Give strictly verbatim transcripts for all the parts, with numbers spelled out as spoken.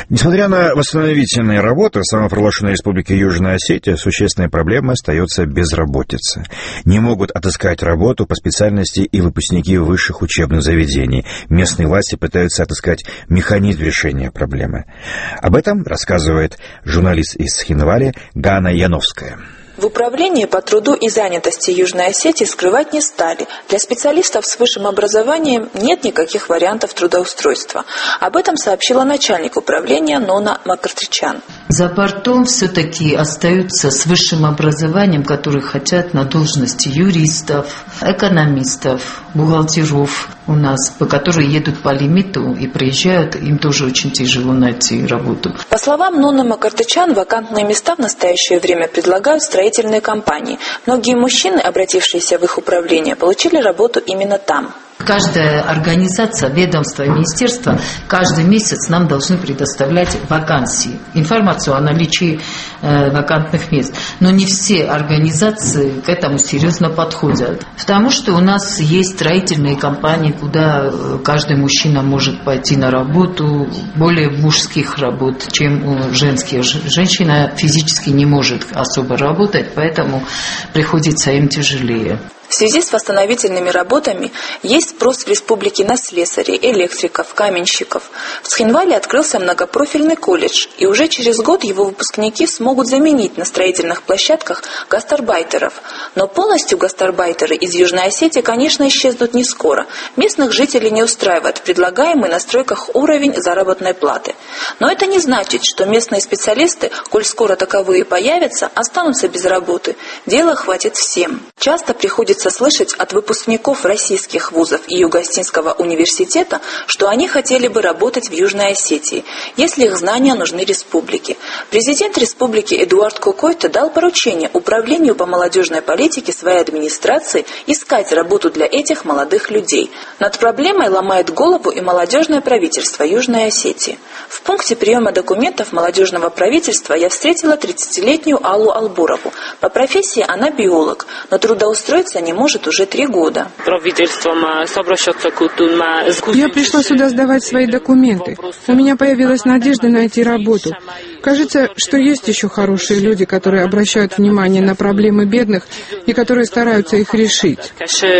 Несмотря на восстановительные работы, в самопровозглашенной республике Южная Осетия существенной проблемой остается безработица. Не могут отыскать работу по специальности и выпускники высших учебных заведений. Местные власти пытаются отыскать механизм решения проблемы. Об этом рассказывает журналист из Схинвали Гана Яновская. В Управлении по труду и занятости Южной Осетии скрывать не стали. Для специалистов с высшим образованием нет никаких вариантов трудоустройства. Об этом сообщила начальник управления Нона Макартричан. За бортом все-таки остаются с высшим образованием, которые хотят на должности юристов, экономистов, бухгалтеров у нас, которые едут по лимиту и приезжают, им тоже очень тяжело найти работу. По словам Ноны Макартричан, вакантные места в настоящее время предлагают строительные компании. Многие мужчины, обратившиеся в их управление, получили работу именно там. Каждая организация, ведомство и министерство каждый месяц нам должны предоставлять вакансии, информацию о наличии э, вакантных мест. Но не все организации к этому серьезно подходят. Потому что у нас есть строительные компании, куда каждый мужчина может пойти на работу, более мужских работ, чем женские. Женщина физически не может особо работать, поэтому приходится им тяжелее. В связи с восстановительными работами есть спрос в республике на слесарей, электриков, каменщиков. В Схинвале открылся многопрофильный колледж, и уже через год его выпускники смогут заменить на строительных площадках гастарбайтеров. Но полностью гастарбайтеры из Южной Осетии, конечно, исчезнут не скоро. Местных жителей не устраивает предлагаемый на стройках уровень заработной платы. Но это не значит, что местные специалисты, коль скоро таковые появятся, останутся без работы. Дела хватит всем. Часто приходится слышать от выпускников российских вузов и Юго-Осетинского университета, что они хотели бы работать в Южной Осетии, если их знания нужны республике. Президент республики Эдуард Кокойто дал поручение Управлению по молодежной политике своей администрации искать работу для этих молодых людей. Над проблемой ломает голову и молодежное правительство Южной Осетии. В пункте приема документов молодежного правительства я встретила тридцатилетнюю Аллу Албурову. По профессии она биолог, но трудоустроиться не может уже три года. Я пришла сюда сдавать свои документы. У меня появилась надежда найти работу. Кажется, что есть еще хорошие люди, которые обращают внимание на проблемы бедных и которые стараются их решить.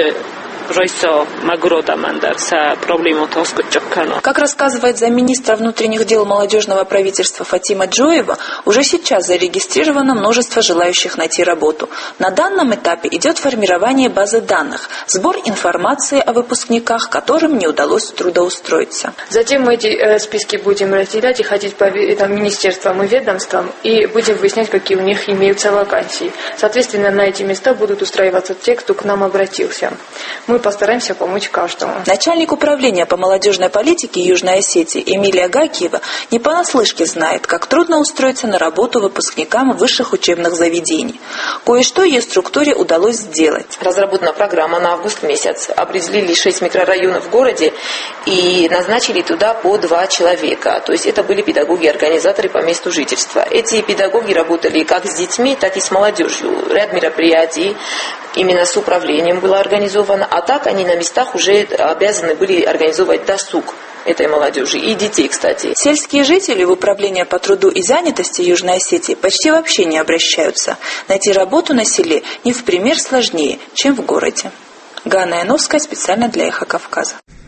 Как рассказывает замминистра внутренних дел молодежного правительства Фатима Джоева, уже сейчас зарегистрировано множество желающих найти работу. На данном этапе идет формирование базы данных, сбор информации о выпускниках, которым не удалось трудоустроиться. Затем мы эти э, списки будем разделять и ходить по там, министерствам и ведомствам и будем выяснять, какие у них имеются вакансии. Соответственно, на эти места будут устраиваться те, кто к нам обратился. Мы постараемся помочь каждому. Начальник управления по молодежной политике Южной Осетии Эмилия Гакиева не понаслышке знает, как трудно устроиться на работу выпускникам высших учебных заведений. Кое-что ее структуре удалось сделать. Разработана программа на август месяц. Определили шесть микрорайонов в городе и назначили туда по два человека. То есть это были педагоги-организаторы по месту жительства. Эти педагоги работали как с детьми, так и с молодежью. Ряд мероприятий именно с управлением было организовано, а так они на местах уже обязаны были организовывать досуг этой молодежи и детей, кстати. Сельские жители в Управление по труду и занятости Южной Осетии почти вообще не обращаются. Найти работу на селе не в пример сложнее, чем в городе. Ганна Яновская специально для Эхо Кавказа.